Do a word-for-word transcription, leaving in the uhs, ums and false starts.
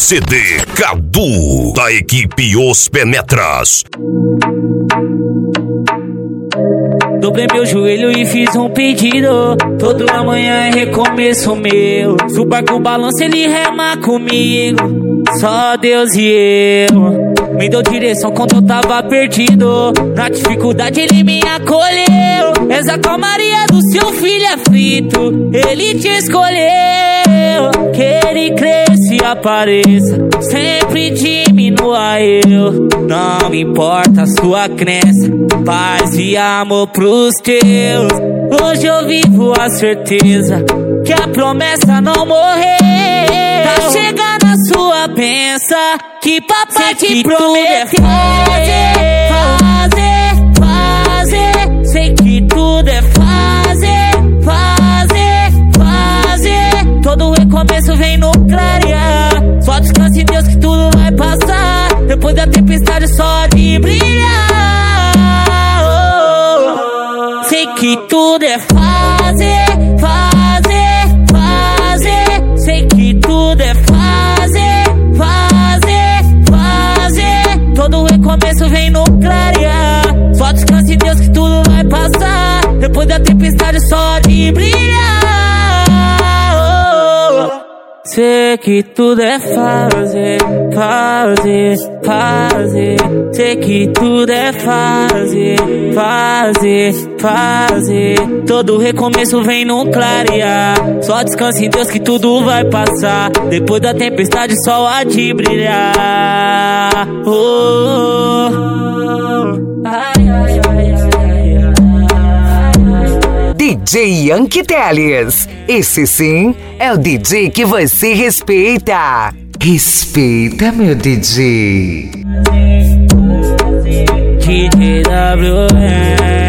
C D Cadu, da equipe Os Penetras. Dobrei meu joelho e fiz um pedido. Toda manhã é recomeço meu. Suba com o balanço, ele rema comigo. Só Deus e eu. Me deu direção quando eu tava perdido. Na dificuldade ele me acolheu. És a calmaria do seu filho aflito. Ele te escolheu. Que ele cresça e apareça. Sempre diminua eu. Não me importa a sua crença. Paz e amor pros teus. Hoje eu vivo a certeza que a promessa não morreu. Tá chegando a sua pensa que papai te prometeu. Fazer, fazer, sei que tudo é fazer, fazer, fazer. Todo recomeço vem no clarear. Só descanse em Deus que tudo vai passar. Depois da tempestade só de brilhar. Sei que tudo é fazer, fazer, fazer. Sei que tudo é fazer, fazer, fazer. Todo recomeço vem no clarear. Só descanse em Deus que tudo vai passar. Depois da tempestade só de brilhar. Sei que tudo é fazer, fazer, fazer. Sei que tudo é fazer, fazer, fazer. Todo recomeço vem no clarear. Só descanse em Deus que tudo vai passar. Depois da tempestade só há de brilhar. Oh, oh, oh. Ai, ai, ai, ai. D J Yankee Teles, esse sim é o D J que você respeita. Respeita, meu D J. D J W M